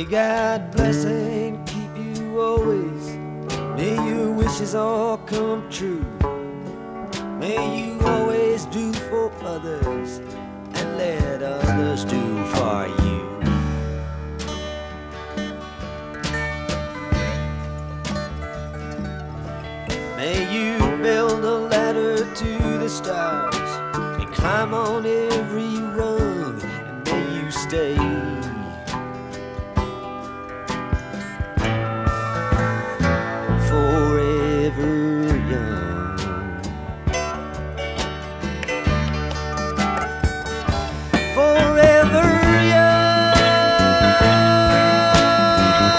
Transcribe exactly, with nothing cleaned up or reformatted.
May God bless and keep you always. May your wishes all come true. May you always do for others and let others do for you. May you build a ladder to the stars and climb on every rung, and may you stay